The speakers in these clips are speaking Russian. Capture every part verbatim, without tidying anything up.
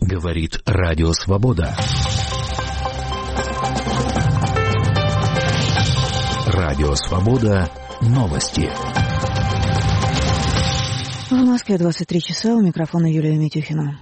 Говорит Радио Свобода. Радио Свобода. Новости. В Москве двадцать три часа. У микрофона Юлия Митюхина.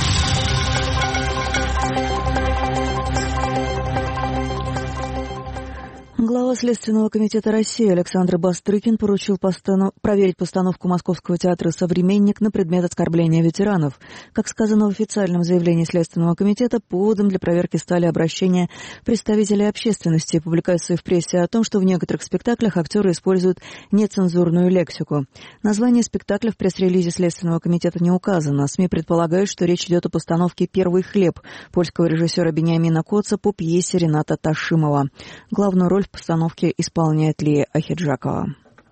Глава Следственного комитета России Александр Бастрыкин поручил постанов... проверить постановку Московского театра «Современник» на предмет оскорбления ветеранов. Как сказано в официальном заявлении Следственного комитета, поводом для проверки стали обращения представителей общественности и публикации в прессе о том, что в некоторых спектаклях актеры используют нецензурную лексику. Название спектакля в пресс-релизе Следственного комитета не указано. СМИ предполагают, что речь идет о постановке «Первый хлеб» польского режиссера Бениамина Коца по пьесе Рената Ташимова. Главную роль в постановке исполняет Лия Ахеджакова.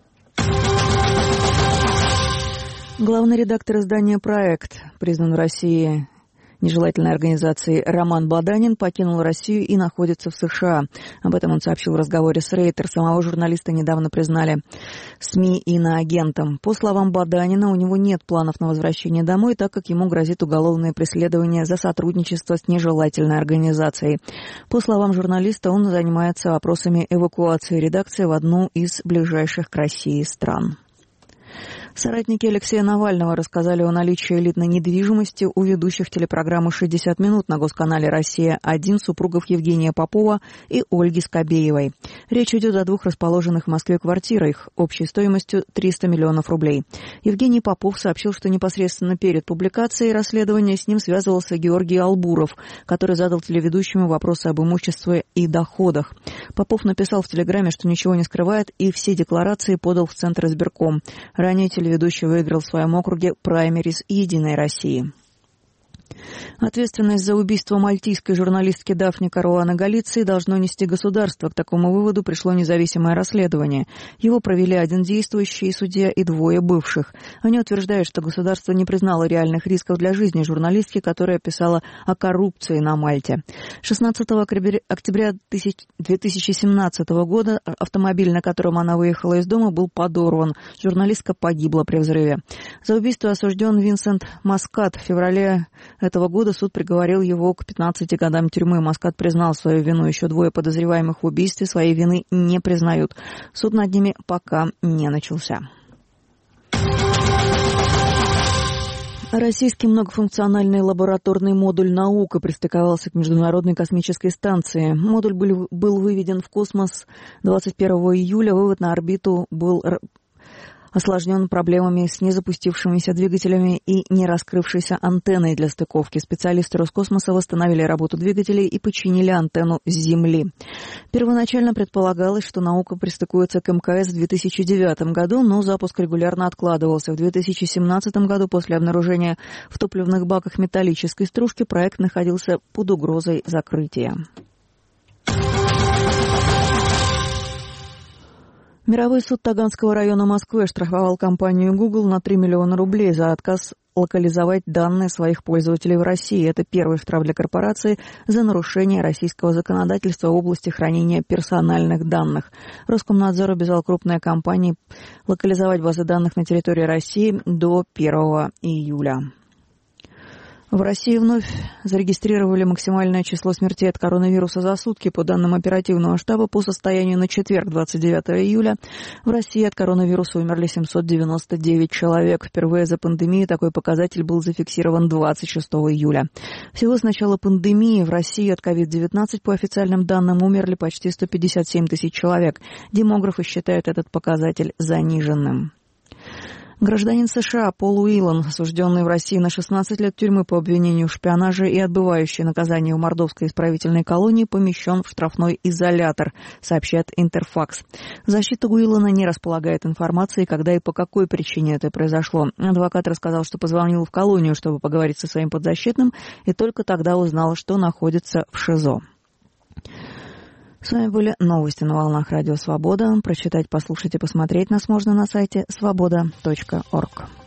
Главный редактор издания «Проект», признан в России нежелательной организацией, Роман Баданин покинул Россию и находится в США. Об этом он сообщил в разговоре с Рейтер. Самого журналиста недавно признали СМИ иноагентом. По словам Баданина, у него нет планов на возвращение домой, так как ему грозит уголовное преследование за сотрудничество с нежелательной организацией. По словам журналиста, он занимается вопросами эвакуации редакции в одну из ближайших к России стран. Соратники Алексея Навального рассказали о наличии элитной недвижимости у ведущих телепрограммы «шестьдесят минут» на госканале «Россия-один» супругов Евгения Попова и Ольги Скобеевой. Речь идет о двух расположенных в Москве квартирах общей стоимостью триста миллионов рублей. Евгений Попов сообщил, что непосредственно перед публикацией расследования с ним связывался Георгий Албуров, который задал телеведущему вопросы об имуществе и доходах. Попов написал в телеграмме, что ничего не скрывает, и все декларации подал в Центр избирком. Ранее телеведущий выиграл в своем округе праймериз «Единой России». Ответственность за убийство мальтийской журналистки Дафни Каруаны Галиции должно нести государство. К такому выводу пришло независимое расследование. Его провели один действующий судья и двое бывших. Они утверждают, что государство не признало реальных рисков для жизни журналистки, которая писала о коррупции на Мальте. шестнадцатого октября две тысячи семнадцатого года автомобиль, на котором она выехала из дома, был подорван. Журналистка погибла при взрыве. За убийство осужден Винсент Маскат. В феврале этого года суд приговорил его к пятнадцати годам тюрьмы. Маскат признал свою вину. Еще двое подозреваемых в убийстве своей вины не признают. Суд над ними пока не начался. Российский многофункциональный лабораторный модуль «Наука» пристыковался к Международной космической станции. Модуль был, был выведен в космос двадцать первого июля. Вывод на орбиту был осложнен проблемами с незапустившимися двигателями и не раскрывшейся антенной для стыковки. Специалисты Роскосмоса восстановили работу двигателей и починили антенну с Земли. Первоначально предполагалось, что «Наука» пристыкуется к МКС в две тысячи девятом году, но запуск регулярно откладывался. В две тысячи семнадцатом году после обнаружения в топливных баках металлической стружки проект находился под угрозой закрытия. Мировой суд Таганского района Москвы оштрафовал компанию Google на три миллиона рублей за отказ локализовать данные своих пользователей в России. Это первый штраф для корпорации за нарушение российского законодательства в области хранения персональных данных. Роскомнадзор обязал крупные компании локализовать базы данных на территории России до первого июля. В России вновь зарегистрировали максимальное число смертей от коронавируса за сутки. По данным оперативного штаба, по состоянию на четверг, двадцать девятого июля, в России от коронавируса умерли семьсот девяносто девять человек. Впервые за пандемию такой показатель был зафиксирован двадцать шестого июля. Всего с начала пандемии в России от ковид девятнадцать, по официальным данным, умерли почти сто пятьдесят семь тысяч человек. Демографы считают этот показатель заниженным. Гражданин США Пол Уиллан, осужденный в России на шестнадцать лет тюрьмы по обвинению в шпионаже и отбывающий наказание в мордовской исправительной колонии, помещен в штрафной изолятор, сообщает Интерфакс. Защита Уиллана не располагает информацией, когда и по какой причине это произошло. Адвокат рассказал, что позвонил в колонию, чтобы поговорить со своим подзащитным, и только тогда узнал, что находится в ШИЗО. С вами были новости на волнах Радио Свобода. Прочитать, послушать и посмотреть нас можно на сайте свобода точка орг.